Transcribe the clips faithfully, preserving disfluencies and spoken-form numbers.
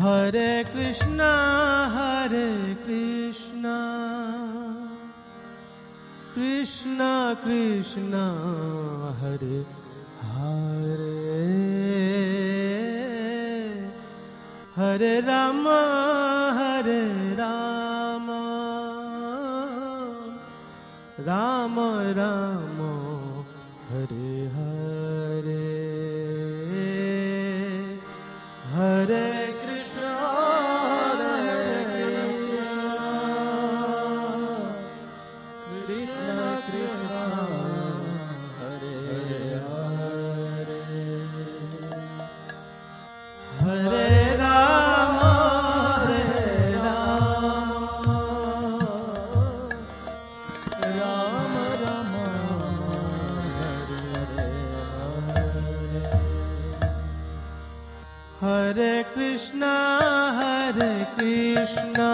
Hare Krishna, Hare Krishna, Krishna Krishna, Hare Hare, Hare Rama, Hare Rama, Rama Rama, Hare Hare, Hare Krishna, Hare Krishna, Krishna Krishna, Hare Hare, Hare Rama, Hare Rama, Rama Rama, Hare Krishna, Hare Krishna,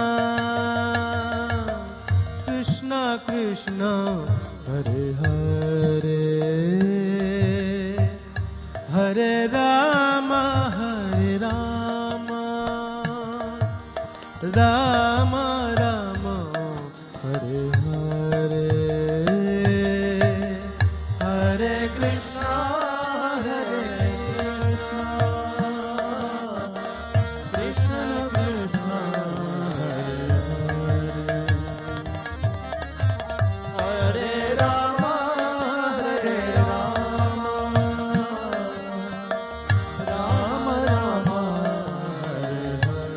Krishna Krishna, Hare Hare, Hare Rama, Hare Rama, Rama Rama, Hare Hare, Hare Krishna, Hare Krishna, Krishna Krishna, Hare Hare, Hare Rama, Hare Rama, Rama Rama, Hare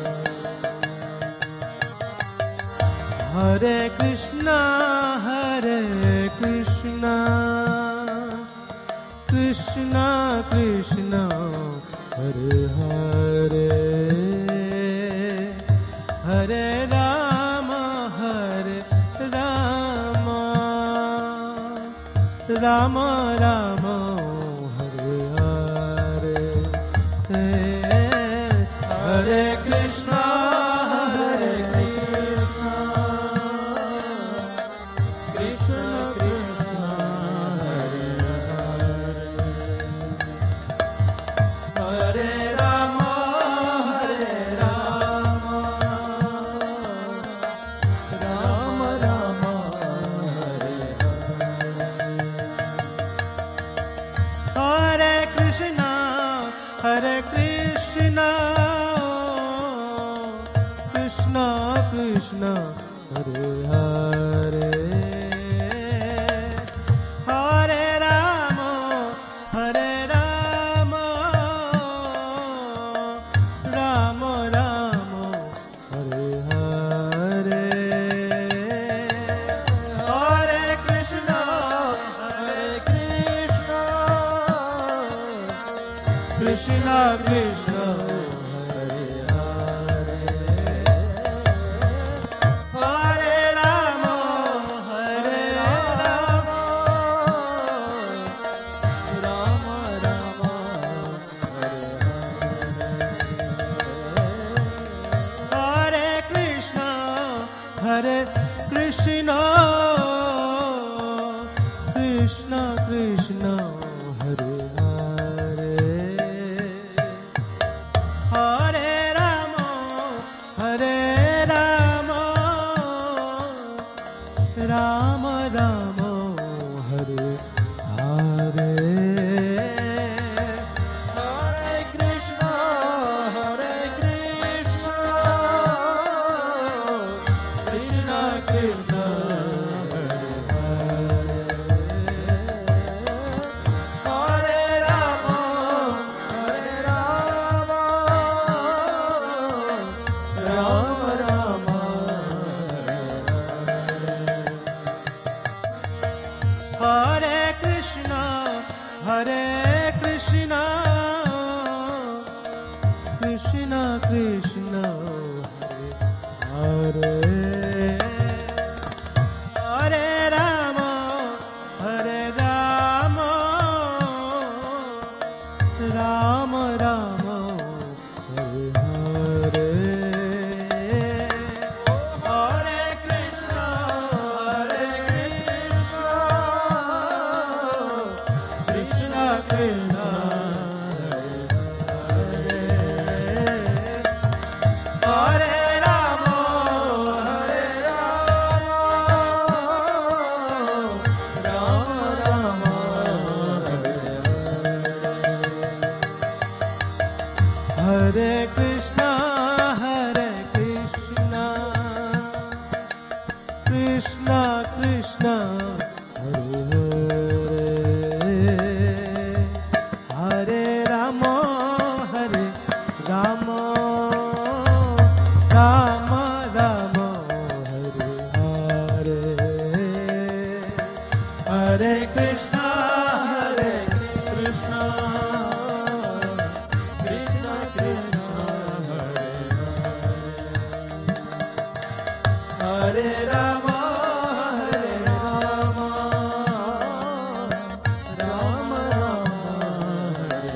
Hare, Hare Krishna, Hare Krishna, Krishna Krishna, Hare Hare, Hare Rama, Hare Rama, Rama Rama, Hare Hare, Hare Krishna, Hare Krishna, Krishna Krishna, Hare Hare, Hare Rama, Hare Rama, Rama Rama, Hare Hare, Hare Krishna, Hare Krishna, Krishna Krishna, Hare Hare, Hare Rama, Hare Rama, Rama Rama, Hare Hare, Hare Krishna, Hare Krishna, Krishna Krishna, Hare Hare, Hare Rama, Hare Rama, Rama Rama, Hare Hare, Hare Krishna, Hare Krishna, Krishna Krishna, Hare Hare, Hare Rama, Hare Rama, Rama Rama, Hare Hare, Hare Krishna, Hare Krishna, Krishna Krishna, Hare Hare, Hare Rama, Hare Rama, Rama Rama, Hare Krishna, Hare Krishna, Krishna Krishna, Hare Hare, Hare Rama, Hare Rama, Rama Rama, Hare Hare, Hare Krishna, Hare Krishna, Krishna Krishna, Hare Hare, Hare Krishna, Hare Krishna, Krishna Krishna, Hare Hare, Hare Rama, Hare Rama, Rama Rama, Hare Hare, Hare Krishna, Hare Krishna, Krishna Krishna, Hare Hare, Hare Rama, Hare Rama, Rama Rama, Hare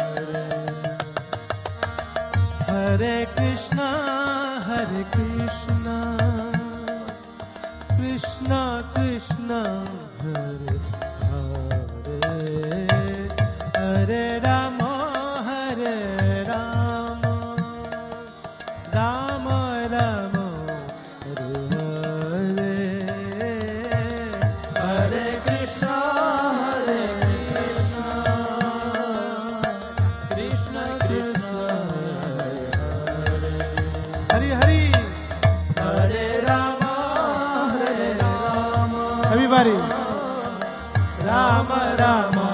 Hare, Hare Krishna, Hare Krishna, Krishna Krishna, Hare Hare, Hare Rama, Hare Rama, Rama Rama, Hare Hare, Hare Krishna, Hare Krishna, Krishna Krishna, Hare Hare, Hare Rama, Hare Rama. Everybody. Rama Rama,